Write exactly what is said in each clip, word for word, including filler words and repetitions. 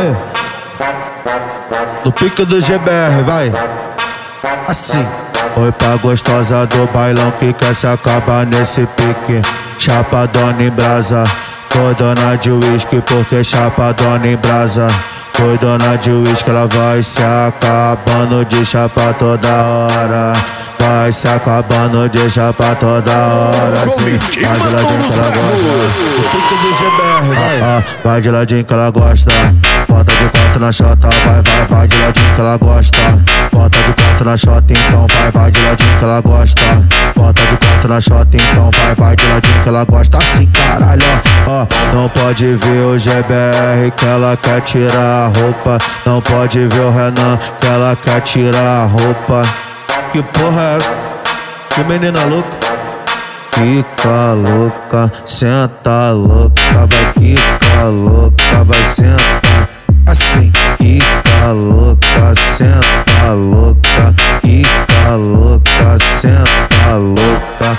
Aí, no pique do G B R, vai. Assim. Oi pra gostosa do bailão que quer se acabar nesse pique. Chapadona em brasa, foi dona de uísque porque chapadona em brasa. Foi dona de uísque, ela vai se acabando de chapa toda hora. Vai se acabando de chapa toda hora. Sim, vai de ladinho que ela gosta. O pique do G B R, vai. Ah, ah, vai de ladinho que ela gosta. Bota de quatro na chota, vai, vai, vai de ladinho que ela gosta. Bota de quatro na chota, então vai, vai de ladinho que ela gosta. Bota de quatro na chota, então vai, vai de ladinho que ela gosta. Assim, caralho, ó, ó. Não pode ver o G B R que ela quer tirar a roupa. Não pode ver o Renan que ela quer tirar a roupa. Que porra é essa? Que menina louca? Fica louca, senta louca, vai ficar louca, vai sentar. Assim, fica louca, senta louca, fica louca, senta louca.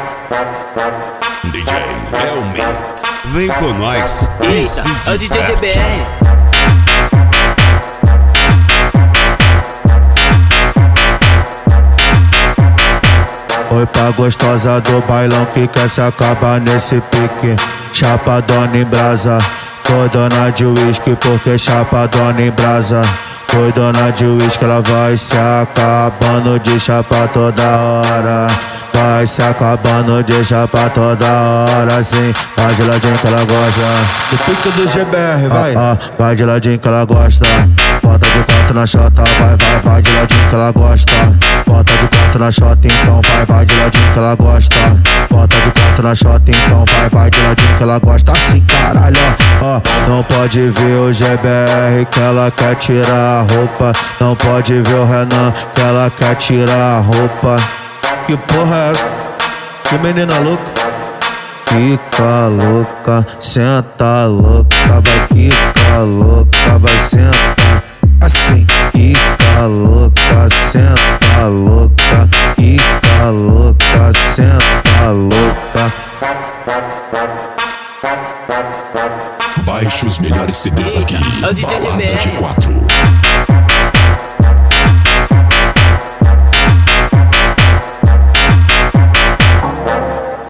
D J Léo Mix, vem com nós. Eita, é o D J G B R. Oi pra gostosa do bailão que quer se acabar nesse pique. Chapadona em brasa, foi dona de uísque porque chapadona em brasa. Foi dona de uísque, ela vai se acabando de chapa toda hora. Vai se acabando de chapa toda hora. Sim, vai de ladinho que ela gosta. Do pique do G B R, vai. Ah, ah, vai de ladinho que ela gosta. Bota de quatro na chota, vai, vai, vai de ladinho que ela gosta. Bota de quatro na chota, então vai, vai de ladinho que ela gosta. Bota de quatro na chota, então vai, vai de ladinho que ela gosta. Assim, caralho, ó, ó. Não pode ver o G B R que ela quer tirar a roupa. Não pode ver o Renan que ela quer tirar a roupa. Que porra é essa? Que menina louca? Fica louca, senta louca, vai ficar louca, vai sentar. Assim, fica louca, senta louca, fica louca, senta louca. Baixe os melhores C Ds aqui. É o D J G B R. Balada G quatro.